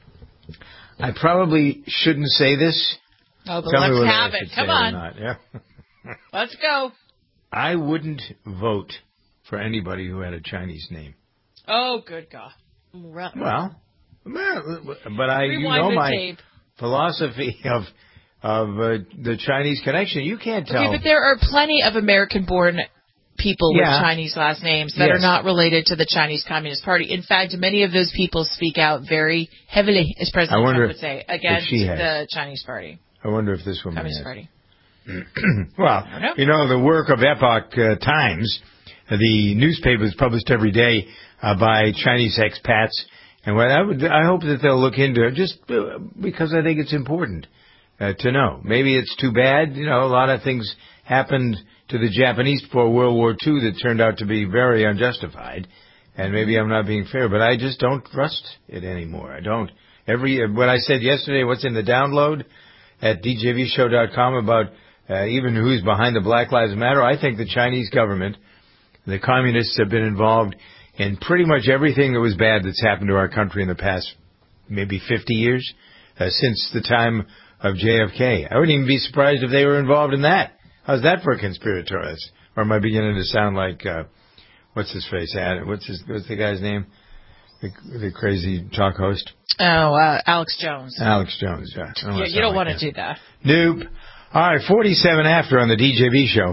I probably shouldn't say this. Oh, but Tell me let's whether have I it. should Come say it or on. not. Yeah. Let's go. I wouldn't vote for anybody who had a Chinese name. Oh, good God. Well, But I, you Rewind know the my tape. philosophy of of uh, the Chinese connection. You can't tell. Okay, but there are plenty of American-born people Yeah. with Chinese last names that Yes. are not related to the Chinese Communist Party. In fact, many of those people speak out very heavily, as President I wonder Trump would say, against she has. the Chinese Party, I wonder if this woman Communist has. Party. Well, know. you know, the work of Epoch uh, Times, the newspaper is published every day uh, by Chinese expats, and what I would, I hope that they'll look into it just uh, because I think it's important uh, to know. Maybe it's too bad, you know, a lot of things happened to the Japanese before World War Two that turned out to be very unjustified, and maybe I'm not being fair, but I just don't trust it anymore. I don't. Every what I said yesterday, what's in the download at D J V show dot com about uh, even who's behind the Black Lives Matter, I think the Chinese government, the communists have been involved in pretty much everything that was bad that's happened to our country in the past maybe fifty years, uh, since the time of J F K. I wouldn't even be surprised if they were involved in that. How's that for a conspiratorialist? Or am I beginning to sound like, uh, what's his face? Ad- What's his, what's the guy's name? The, the crazy talk host? Oh, uh, Alex Jones. Alex Jones, yeah. I don't Yeah, wanna you sound don't like want to that. do that. Nope. All right, forty-seven after on the D J V show.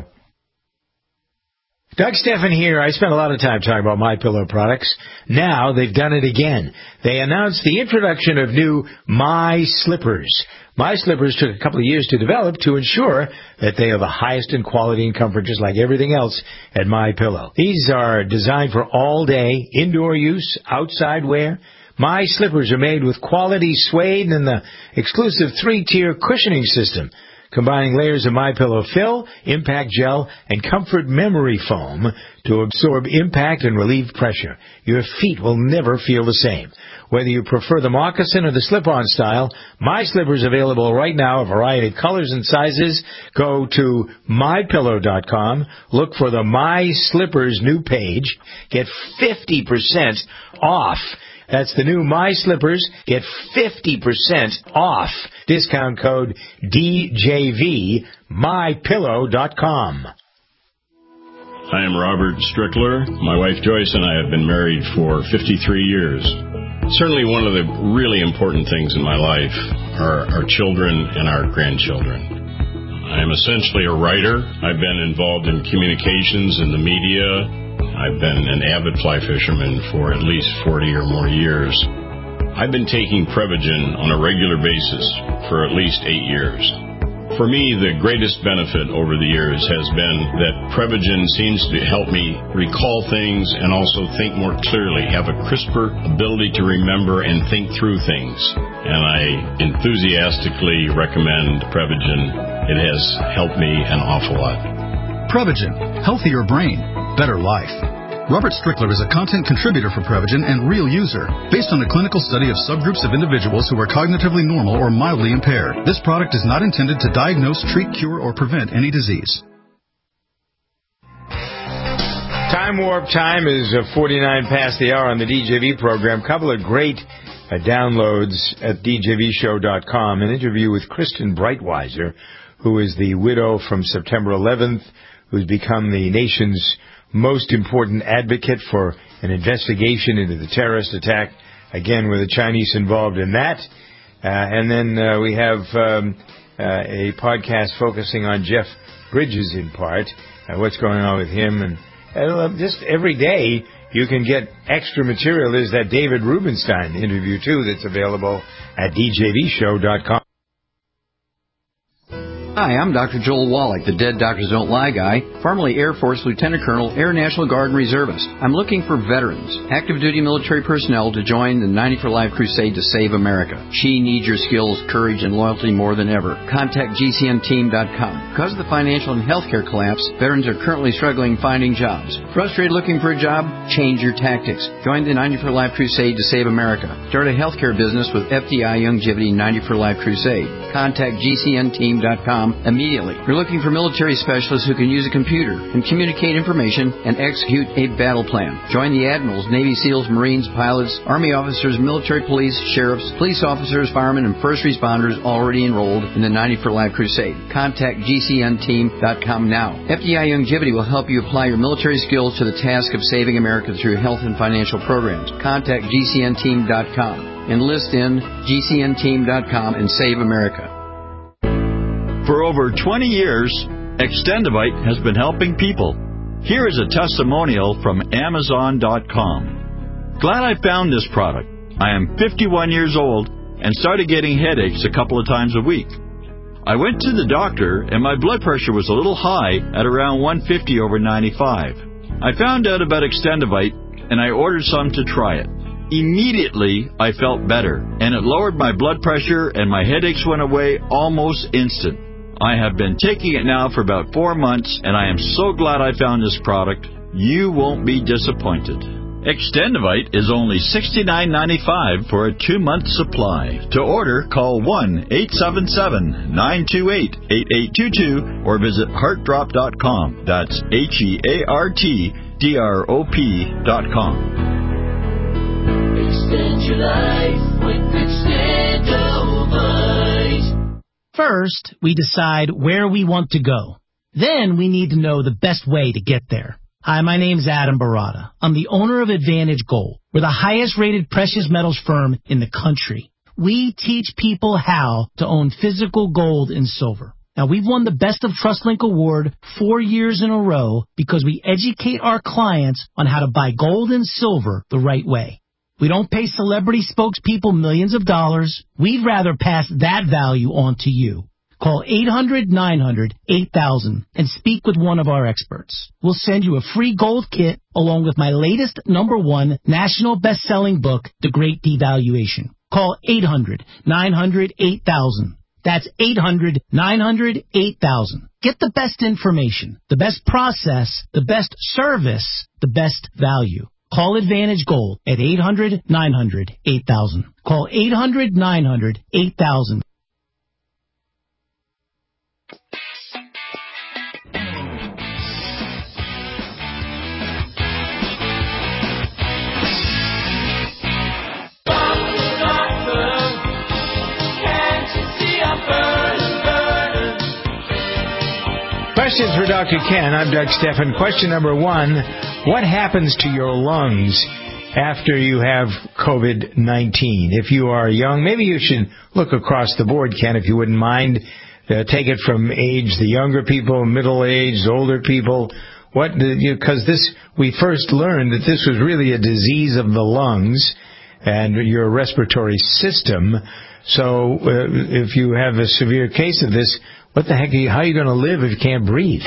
Doug Steffen here. I spent a lot of time talking about MyPillow products. Now they've done it again. They announced the introduction of new My Slippers. My Slippers took a couple of years to develop to ensure that they are the highest in quality and comfort, just like everything else at MyPillow. These are designed for all-day indoor use, outside wear. My Slippers are made with quality suede and the exclusive three-tier cushioning system, combining layers of MyPillow fill, impact gel, and comfort memory foam to absorb impact and relieve pressure. Your feet will never feel the same. Whether you prefer the moccasin or the slip-on style, My Slippers available right now, a variety of colors and sizes. Go to my pillow dot com, look for the My Slippers new page, get fifty percent off. That's the new My Slippers. Get fifty percent off. Discount code D J V, my pillow dot com. I am Robert Strickler. My wife Joyce and I have been married for fifty-three years. Certainly one of the really important things in my life are our children and our grandchildren. I am essentially a writer. I've been involved in communications in the media. I've been an avid fly fisherman for at least forty or more years. I've been taking Prevagen on a regular basis for at least eight years. For me, the greatest benefit over the years has been that Prevagen seems to help me recall things and also think more clearly, have a crisper ability to remember and think through things. And I enthusiastically recommend Prevagen. It has helped me an awful lot. Prevagen. Healthier brain. Better life. Robert Strickler is a content contributor for Prevagen and real user, based on a clinical study of subgroups of individuals who are cognitively normal or mildly impaired. This product is not intended to diagnose, treat, cure, or prevent any disease. Time Warp Time is uh, forty-nine past the hour on the D J V program. Couple of great uh, downloads at D J V show dot com. An interview with Kristen Breitweiser, who is the widow from September eleventh, who's become the nation's most important advocate for an investigation into the terrorist attack, again with the Chinese involved in that. Uh, and then uh, we have um, uh, a podcast focusing on Jeff Bridges in part, uh, what's going on with him. And uh, just every day you can get extra material. There's that David Rubenstein interview, too, that's available at D J V show dot com. Hi, I'm Doctor Joel Wallach, the Dead Doctors Don't Lie guy, formerly Air Force Lieutenant Colonel, Air National Guard and Reservist. I'm looking for veterans, active duty military personnel to join the ninety for Life crusade to save America. She needs your skills, courage, and loyalty more than ever. Contact G C N team dot com. Because of the financial and healthcare collapse, veterans are currently struggling finding jobs. Frustrated looking for a job? Change your tactics. Join the ninety for Life crusade to save America. Start a healthcare business with F D I Youngevity ninety for Life crusade. Contact G C N team dot com immediately. You're looking for military specialists who can use a computer and communicate information and execute a battle plan. Join the admirals, Navy SEALs, Marines, pilots, Army officers, military police, sheriffs, police officers, firemen, and first responders already enrolled in the ninety for Life crusade. Contact G C N team dot com now. F D I Youngevity will help you apply your military skills to the task of saving America through health and financial programs. Contact G C N team dot com. Enlist in G C N team dot com and save America. For over twenty years, Extendivite has been helping people. Here is a testimonial from Amazon dot com. Glad I found this product. I am fifty-one years old and started getting headaches a couple of times a week. I went to the doctor and my blood pressure was a little high at around one fifty over ninety-five. I found out about Extendivite and I ordered some to try it. Immediately, I felt better and it lowered my blood pressure and my headaches went away almost instant. I have been taking it now for about four months and I am so glad I found this product. You won't be disappointed. Extendivite is only sixty-nine ninety-five for a two-month supply. To order, call one eight seven seven, nine two eight, eight eight two two or visit heart drop dot com. That's H E A R T D R O P dot com. Extend your life with Extendivite. First, we decide where we want to go. Then we need to know the best way to get there. Hi, my name's Adam Barata. I'm the owner of Advantage Gold. We're the highest-rated precious metals firm in the country. We teach people how to own physical gold and silver. Now, we've won the Best of TrustLink Award four years in a row because we educate our clients on how to buy gold and silver the right way. We don't pay celebrity spokespeople millions of dollars. We'd rather pass that value on to you. Call eight hundred, nine hundred, eight thousand and speak with one of our experts. We'll send you a free gold kit along with my latest number one national best-selling book, The Great Devaluation. Call eight hundred, nine hundred, eight thousand. That's eight hundred, nine hundred, eight thousand. Get the best information, the best process, the best service, the best value. Call Advantage Gold at eight hundred, nine hundred, eight thousand. Call eight hundred, nine hundred, eight thousand. Questions for Doctor Ken. I'm Doug Stephan. Question number one, what happens to your lungs after you have COVID nineteen? If you are young, maybe you should look across the board, Ken, if you wouldn't mind. Uh, take it from age, the younger people, middle-aged, older people. What? Because this, we first learned that this was really a disease of the lungs and your respiratory system. So uh, if you have a severe case of this, what the heck are you, how are you going to live if you can't breathe?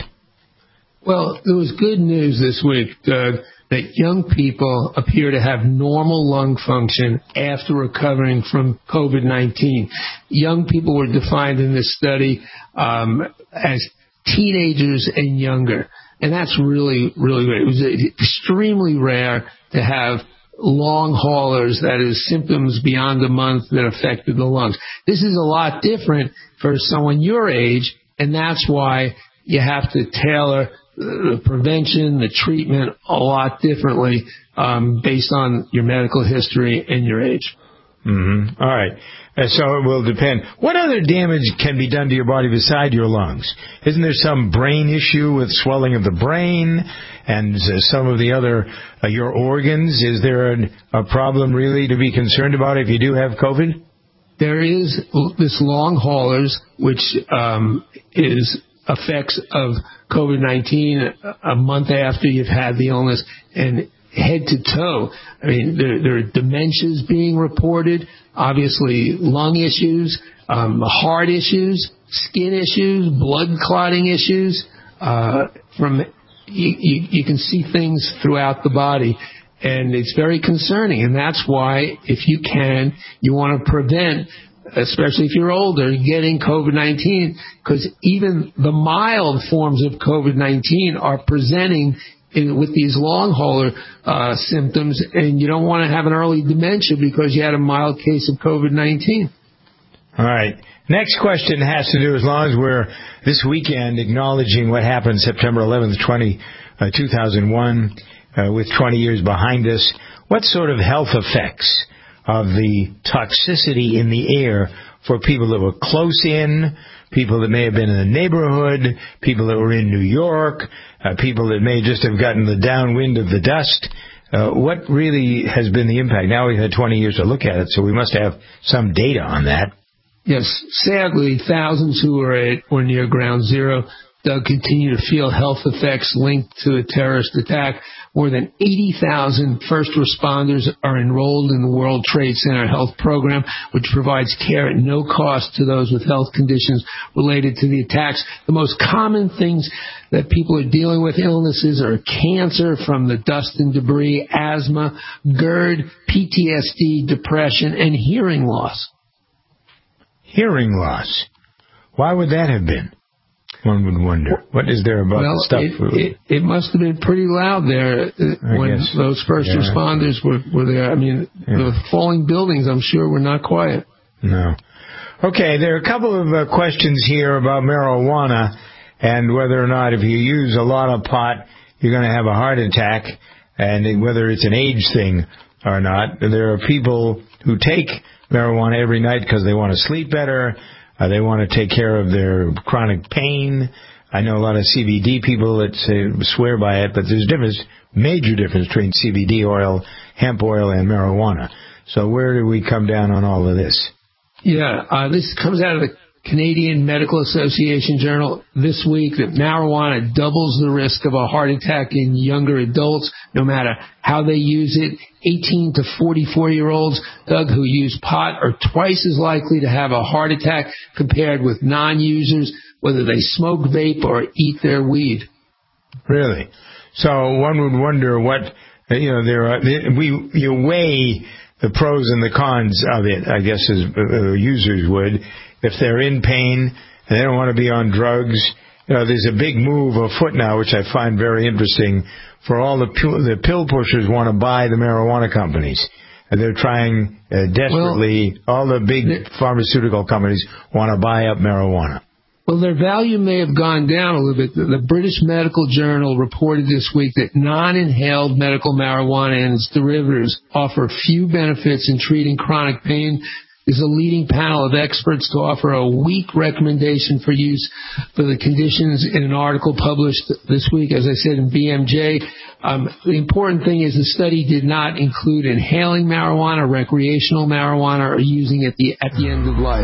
Well, there was good news this week, Doug, that young people appear to have normal lung function after recovering from COVID nineteen. Young people were defined in this study um, as teenagers and younger. And that's really, really great. It was extremely rare to have long haulers, that is, symptoms beyond a month that affected the lungs. This is a lot different for someone your age, and that's why you have to tailor the prevention, the treatment a lot differently um, based on your medical history and your age. Mm-hmm. All right. Uh, so it will depend. What other damage can be done to your body beside your lungs? Isn't there some brain issue with swelling of the brain and uh, some of the other, uh, your organs? Is there an, a problem really to be concerned about if you do have COVID? There is this long haulers, which um, is effects of COVID nineteen a month after you've had the illness, and head to toe. I mean, there, there are dementias being reported, obviously lung issues, um, heart issues, skin issues, blood clotting issues. Uh, from you, you, you can see things throughout the body, and it's very concerning. And that's why, if you can, you want to prevent, especially if you're older, getting COVID nineteen, because even the mild forms of COVID nineteen are presenting in, with these long hauler uh, symptoms, and you don't want to have an early dementia because you had a mild case of COVID nineteen. All right. Next question has to do, as long as we're this weekend acknowledging what happened September eleventh, two thousand one, uh, with twenty years behind us, what sort of health effects of the toxicity in the air for people that were close in, people that may have been in the neighborhood, people that were in New York, uh, people that may just have gotten the downwind of the dust? uh, what really has been the impact? Now we've had twenty years to look at it, so we must have some data on that. Yes, sadly, thousands who are at or near ground zero, Doug, continue to feel health effects linked to a terrorist attack. More than eighty thousand first responders are enrolled in the World Trade Center Health Program, which provides care at no cost to those with health conditions related to the attacks. The most common things that people are dealing with illnesses are cancer from the dust and debris, asthma, GERD, P T S D, depression, and hearing loss. Hearing loss. Why would that have been? One would wonder. What is there about well, the stuff? It, it, it must have been pretty loud there I when guess. those first yeah. responders were, were there. I mean, yeah. the falling buildings, I'm sure, were not quiet. No. Okay, there are a couple of uh, questions here about marijuana and whether or not if you use a lot of pot, you're going to have a heart attack, and whether it's an age thing or not. There are people who take marijuana every night because they want to sleep better. Uh, they want to take care of their chronic pain. I know a lot of C B D people that say, swear by it, but there's a difference, major difference between C B D oil, hemp oil, and marijuana. So where do we come down on all of this? Yeah, uh, this comes out of the Canadian Medical Association Journal this week that marijuana doubles the risk of a heart attack in younger adults, no matter how they use it. eighteen to forty-four-year-olds, Doug, who use pot are twice as likely to have a heart attack compared with non-users, whether they smoke, vape, or eat their weed. Really? So one would wonder what, you know, there are, we, you weigh the pros and the cons of it, I guess, as uh, users would. If they're in pain and they don't want to be on drugs, you know, there's a big move afoot now, which I find very interesting, for all the pill, the pill pushers want to buy the marijuana companies. And they're trying uh, desperately, well, all the big pharmaceutical companies want to buy up marijuana. Well, their value may have gone down a little bit. The British Medical Journal reported this week that non-inhaled medical marijuana and its derivatives offer few benefits in treating chronic pain. Is a leading panel of experts to offer a weak recommendation for use for the conditions in an article published this week, as I said, in B M J. Um, the important thing is the study did not include inhaling marijuana, recreational marijuana, or using it the, at the end of life.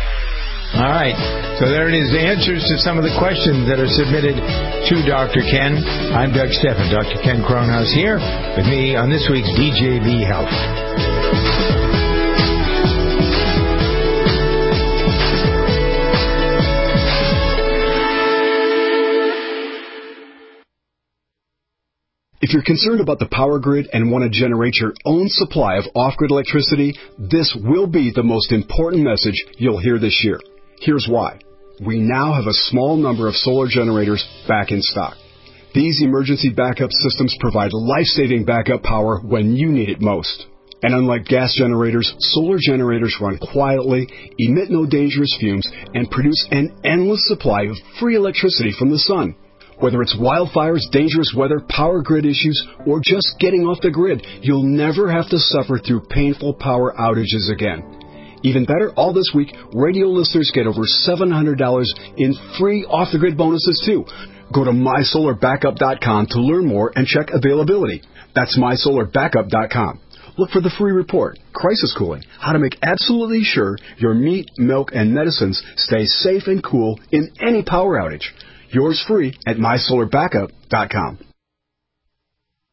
All right. So there it is, the answers to some of the questions that are submitted to Doctor Ken. I'm Doug Stephan, Doctor Ken Kronhaus here with me on this week's D J V Health. If you're concerned about the power grid and want to generate your own supply of off-grid electricity, this will be the most important message you'll hear this year. Here's why. We now have a small number of solar generators back in stock. These emergency backup systems provide life-saving backup power when you need it most. And unlike gas generators, solar generators run quietly, emit no dangerous fumes, and produce an endless supply of free electricity from the sun. Whether it's wildfires, dangerous weather, power grid issues, or just getting off the grid, you'll never have to suffer through painful power outages again. Even better, all this week, radio listeners get over seven hundred dollars in free off-the-grid bonuses, too. Go to my solar backup dot com to learn more and check availability. That's my solar backup dot com. Look for the free report, Crisis Cooling, how to make absolutely sure your meat, milk, and medicines stay safe and cool in any power outage. Yours free at my solar backup dot com.